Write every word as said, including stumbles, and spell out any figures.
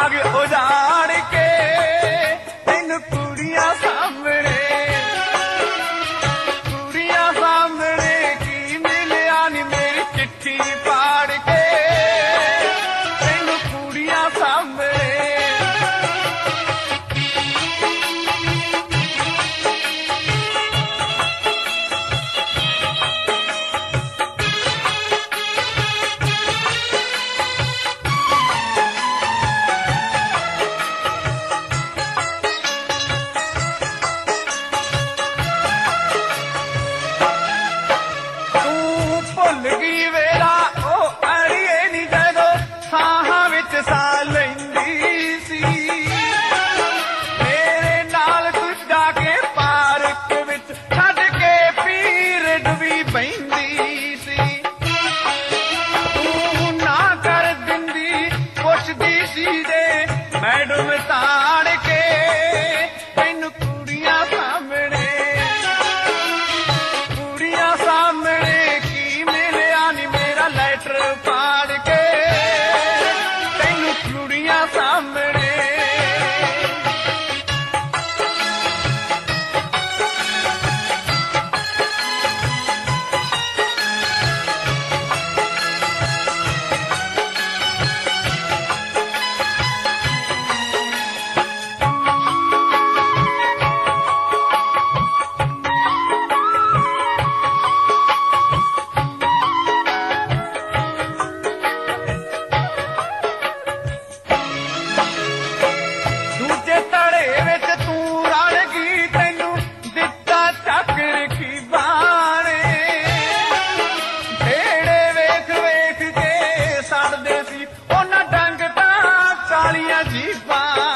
ਬਾਗ ਉਜਾੜ ਕੇ ਤੈਨੂੰ ਕੁੜੀਆਂ ਸਾਹਮਣੇ ਕੁੜੀਆਂ ਸਾਹਮਣੇ ਕੀ ਮਿਲਿਆ ਨੀ ਮੇਰੀ ਚਿੱਠੀ ਪਾੜ ਕੇ ਤੈਨੂੰ ਕੁੜੀਆਂ ਸਾਹਮਣੇ ਭੁੱਲ ਗਈ ਵੇਲਾ ਉਹ ਅੜੀਏ ਨੀ ਜਦੋਂ ਸਾਹਾਂ ਵਿੱਚ ਸਾਹ ਲੈਂਦੀ ਸੀ ਮੇਰੇ ਨਾਲ ਤੂੰ ਜਾ ਕੇ ਪਾਰਕ ਵਿੱਚ ਛੱਡ ਕੇ ਪੀਰਡ ਵੀ ਬਹਿੰਦੀ ਸੀ ਤੂੰ ਨਾ ਕਰ ਦਿੰਦੀ ਪੁੱਛਦੀ ਸੀ ਦੇ ਮੈਡਮ ਤਾੜ ਕੇ ਤੈਨੂੰ ਕੁੜੀਆਂ ਸਾਹਮਣੇ ਕੁੜੀਆਂ ਸਾਹਮਣੇ ਲੈਟਰ ਪਾੜ ਕੇ ਤੈਨੂੰ ਕੁੜੀਆਂ ਸਾਹਮਣੇ ਜੀ